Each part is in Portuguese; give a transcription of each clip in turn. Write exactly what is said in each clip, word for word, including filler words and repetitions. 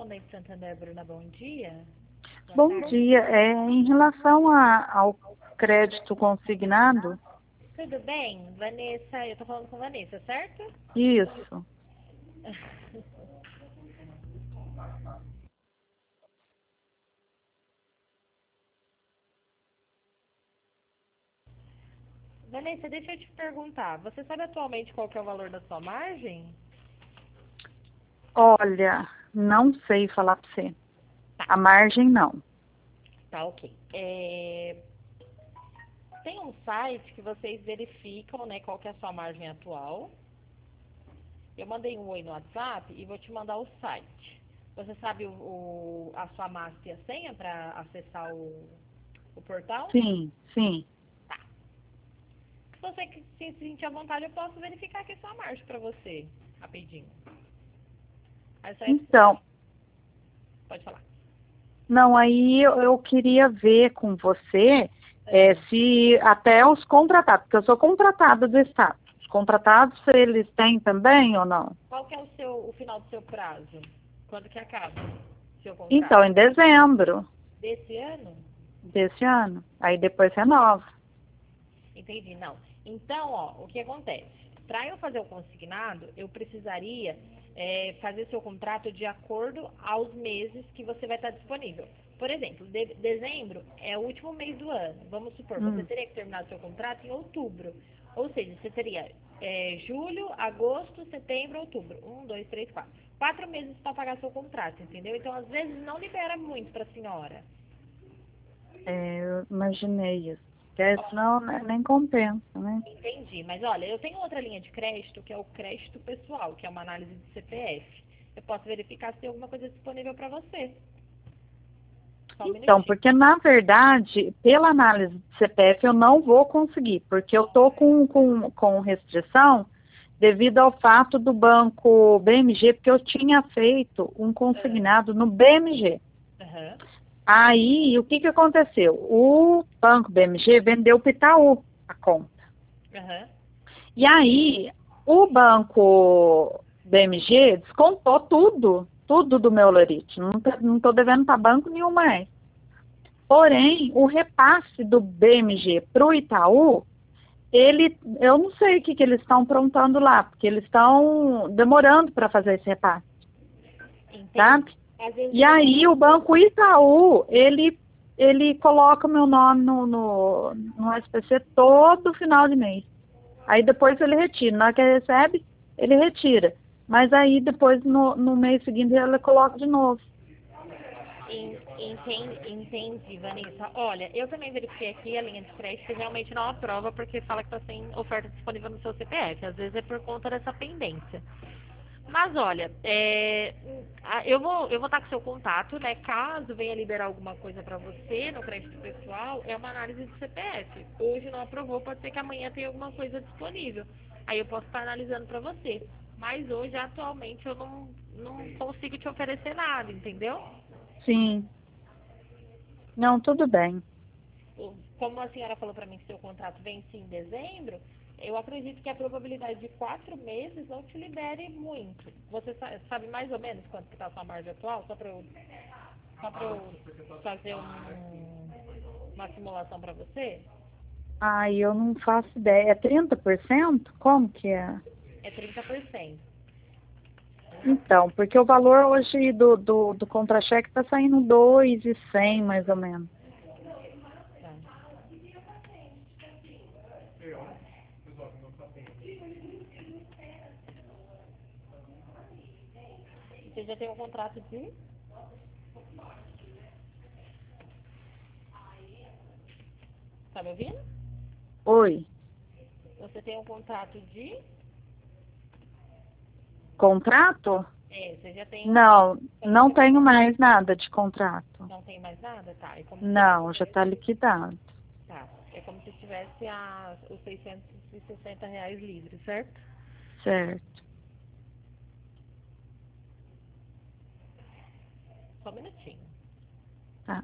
Correspondente Santander, Bruna, bom dia. Boa Bom tarde. dia. É, em relação a- ao crédito consignado, Tudo bem? Vanessa, eu tô falando com Vanessa, certo? isso. Vanessa, deixa eu te perguntar. Você sabe atualmente qual que é o valor da sua margem? Olha, não sei falar para você. Tá, A margem não. tá, ok. É, Tem um site que vocês verificam, né, qual que é a sua margem atual. Eu mandei um oi no WhatsApp e vou te mandar o site. Você sabe o, o- a sua massa e a senha para acessar o, o portal? Sim, sim. Tá. Se você que- se sentir à vontade, eu posso verificar aqui a sua margem para você, rapidinho. Aí você vai precisar. Então, Pode falar. não, aí eu, eu queria ver com você é, É. se até os contratados, porque eu sou contratada do Estado. Os contratados, eles têm também ou não? Qual que é o seu, o final do seu prazo? Quando que acaba o seu contrato? Então, em dezembro Desse ano? desse ano. Aí depois renova. Entendi, não. Então, ó, o que acontece? Para eu fazer o consignado, eu precisaria é, fazer seu contrato de acordo aos meses que você vai estar disponível. Por exemplo, de- dezembro é o último mês do ano. Vamos supor, você Hum. teria que terminar seu contrato em outubro. Ou seja, você teria é, julho, agosto, setembro, outubro. Um, dois, três, quatro. Quatro meses para pagar seu contrato, entendeu? Então, às vezes, não libera muito para a senhora. É, eu imaginei isso. Porque senão né, nem compensa, né? Entendi, mas olha, eu tenho outra linha de crédito, que é o crédito pessoal, que é uma análise de C P F. Eu posso verificar se tem alguma coisa disponível para você. Só um Então, minutinho. porque na verdade, pela análise de C P F eu não vou conseguir, porque eu estou com, com, com restrição devido ao fato do banco B M G, porque eu tinha feito um consignado no B M G. Aham, Aí, o que, que aconteceu? O banco B M G vendeu para o Itaú a conta. aham. E aí, o banco B M G descontou tudo, tudo do meu lerite. Não estou devendo para banco nenhum mais. Porém, o repasse do B M G para o Itaú, ele, eu não sei o que, que eles estão aprontando lá, porque eles estão demorando para fazer esse repasse, Entendi. sabe? Às vezes E demora. aí o Banco Itaú, ele, ele coloca meu nome no, no, no S P C todo final de mês. Aí depois ele retira. Na hora que ele recebe, ele retira. Mas aí depois no, no mês seguinte ele coloca de novo. En- Entendi, entendi, Vanessa. Olha, eu também verifiquei aqui a linha de crédito e realmente não aprova porque fala que está sem oferta disponível no seu C P F. Às vezes é por conta dessa pendência. Mas olha, é, a- eu vou eu vou estar com seu contato, né? Caso venha liberar alguma coisa para você no crédito pessoal, é uma análise de C P F. Hoje não aprovou, pode ser que amanhã tenha alguma coisa disponível. Aí eu posso estar analisando para você. Mas hoje, atualmente, eu não, não consigo te oferecer nada, entendeu? Sim. Não, tudo bem. O- Como a senhora falou para mim que seu contrato vence em dezembro, eu acredito que a probabilidade de quatro meses não te libere muito. Você sa- sabe mais ou menos quanto que está a sua margem atual? Só para eu, só pra eu fazer um- uma simulação para você? Ai, eu não faço ideia. É trinta por cento? Como que é? É trinta por cento. Então, porque o valor hoje do, do, do contra-cheque está saindo dois e cem mais ou menos. Tá. Você já tem um contrato de... Tá me ouvindo? Oi, Você tem um contrato de... contrato? É, você já tem um... Não, não tenho mais nada de contrato. Não tem mais nada? Tá. É como se Não, já está liquidado. Tá. É como se tivesse a, os seiscentos e sessenta reais livres, certo? Certo. Só um minutinho. Tá.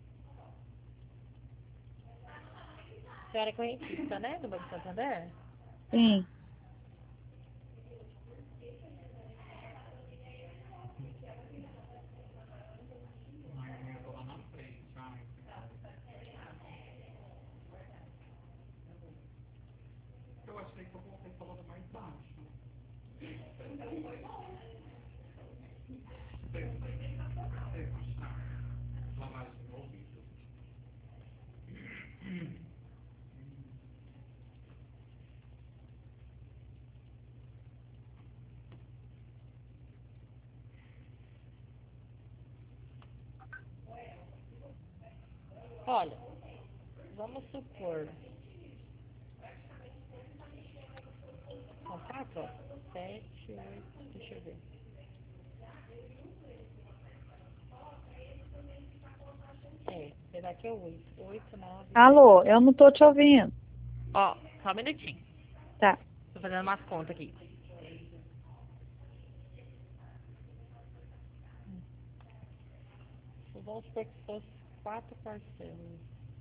A senhora é correntista, né? Do Banco Santander? Sim. Olha, vamos supor. São quatro, ó. Sete, oito, deixa eu ver. É, será que é oito? Oito, nove, Alô, eu não tô te ouvindo. ó, só um minutinho. Tá. Tô fazendo umas contas aqui. Vamos supor que fosse quatro parcelas.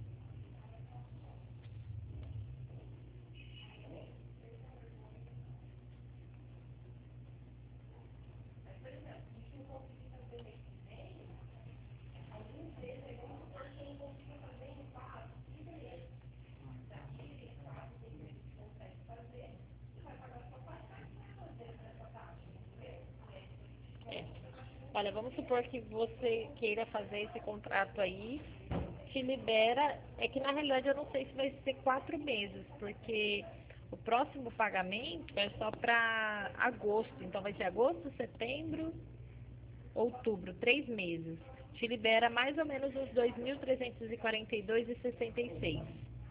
É. Olha, vamos supor que você queira fazer esse contrato aí, te libera, é que na realidade eu não sei se vai ser quatro meses, porque o próximo pagamento é só para agosto, então vai ser agosto, setembro, outubro, três meses. Te libera mais ou menos uns dois mil trezentos e quarenta e dois reais e sessenta e seis.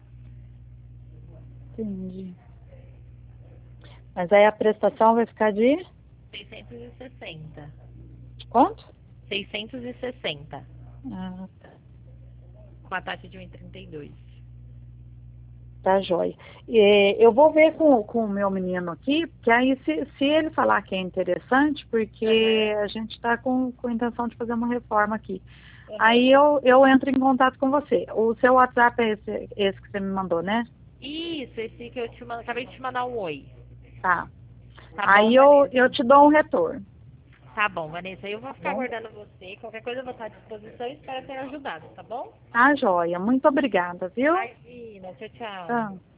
Entendi. Mas aí a prestação vai ficar de seiscentos e sessenta. quanto? seiscentos e sessenta, Ah, tá. com a taxa de um vírgula trinta e dois. Tá joia. E, eu vou ver com, com o meu menino aqui, porque aí se, se ele falar que é interessante, porque Uhum. a gente está com, com a intenção de fazer uma reforma aqui. Uhum. Aí eu, eu entro em contato com você. O seu WhatsApp é esse, esse que você me mandou, né? Isso, esse que eu te mando, acabei de te mandar um oi. Tá. Tá bom, Aí eu, Vanessa? eu te dou um retorno, Tá bom, Vanessa. Eu vou tá ficar bom? aguardando você. Qualquer coisa eu vou estar à disposição e espero ter ajudado, tá bom? Tá joia. Muito obrigada, viu? Imagina. Tchau, tchau. Tá.